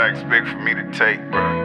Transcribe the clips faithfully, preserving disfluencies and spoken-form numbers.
y'all expect for me to take, bro?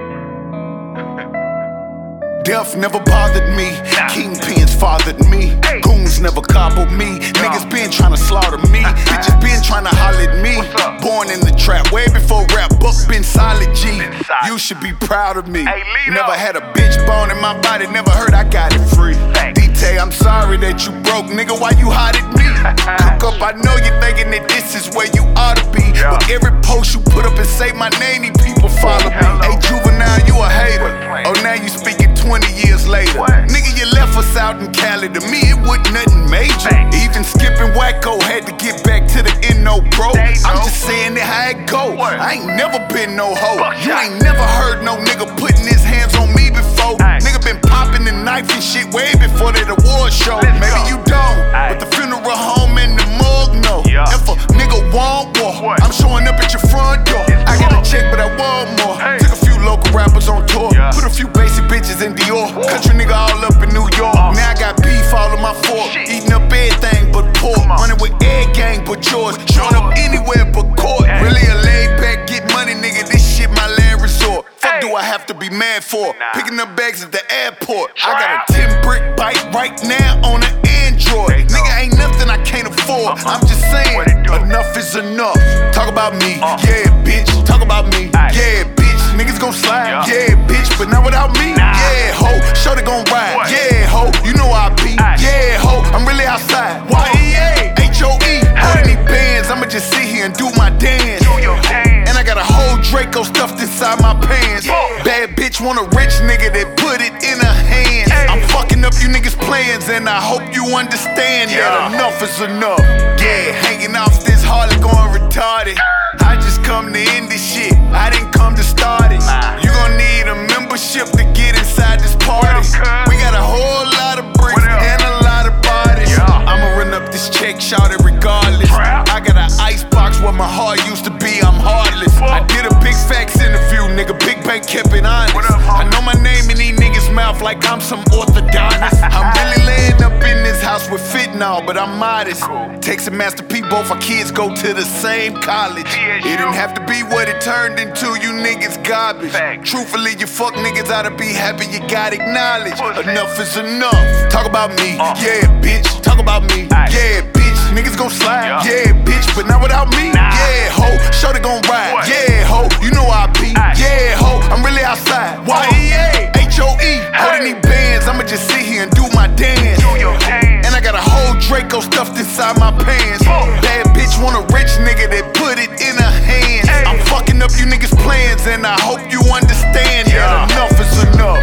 Death never bothered me, kingpins fathered me, goons never cobbled me, niggas been tryna slaughter me, bitches been tryna holler at me, born in the trap way before rap book been solid G, you should be proud of me, never had a bitch bone in my body, never heard I got it free, D-Tay, I'm sorry that you broke, nigga, why you hot at me, cook up, I know you thinking that this is where you ought to be, but every post you put up and say my name, these people follow me, hey Juvenile, you a hater, oh now you speaking twenty years later. What? Nigga, you left us out in Cali. To me, it wasn't nothing major. Thanks. Even skipping Wacko had to get back to the N O, bro. I'm just saying it how it go. What? I ain't never been no hoe. Fuck you ain't never heard no nigga putting his hands on me before. Ay. Nigga been popping the knife and shit way before that award show. Let's Maybe go. You don't, Ay. But the funeral home and the morgue know. Yeah. If a nigga want war, what? I'm showing up at your front door. It's I got a check, but I want more. Hey. Took a few local rappers on tour. Yeah. Put a few basic bitches in Dior. Whoa. Country nigga all up in New York. Uh. Now I got beef all in my fork. Shit. Eating up everything but pork. Running with egg gang but yours. Showing up anywhere but court. Hey. Really a laid back, get money, nigga. This shit my land resort. Fuck hey. Do I have to be mad for? Nah. Picking up bags at the airport. Try I got a ten brick bike right now on an Android. Nigga ain't nothing I can't afford. Uh-uh. I'm just saying, enough is enough. Talk about me, uh. yeah, bitch. Talk about me, Aye. yeah, bitch. Niggas gon' slide, yeah. yeah, bitch, but not without me. Nah. Yeah, ho, shorty gon' ride. What? Yeah, ho, you know I be. Aye. Yeah, ho, I'm really outside. Y E A, H O E, holding these bands. I'ma just sit here and do my dance. Do your dance. And I got a whole Draco stuffed inside my pants. Yeah. Bad bitch want a rich nigga that put it in her hands. Hey. I'm fucking up you niggas' plans, and I hope you understand yeah. that enough is enough. Yeah, hanging off this Harley going retarded. I just come to end this shit. I didn't come to start it. You gon' need a membership to get inside this party. We got a whole lot of bricks and a lot of bodies. I'ma run up this check, shout it regardless. I got an ice box where my heart used to be. I'm heartless. I did a big facts interview, nigga. Big Bank kept it honest. I know my name in these niggas' mouth like I'm some orthodontist. I'm really laying up in this house with fit now, but I'm modest. Takes a Master P, both our kids go to the same college. It didn't have to be what it turned into, you niggas garbage. Truthfully, you fuck niggas oughta be happy you got acknowledged. Enough is enough. Talk about me, yeah, bitch. Talk about me, yeah, bitch. Niggas gon' slide, yeah, bitch, but not without me. Yeah, ho, shorty gon' ride. Yeah, ho, you know I be. Yeah, ho, I'm really outside. Y E A, H O E, holding these bands. I'ma just sit here and do my dance. And I got a whole Draco stuffed inside my pants. Bad bitch want a rich nigga that put it in her hands. I'm fucking up you niggas' plans, and I hope you understand that enough is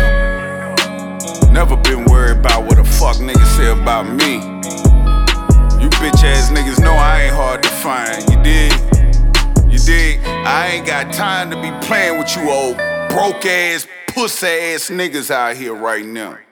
enough. Never been worried about what the fuck niggas say about me. You bitch ass niggas know I ain't hard to find. You dig? You dig? I ain't got time to be playing with you old broke ass, puss ass niggas out here right now.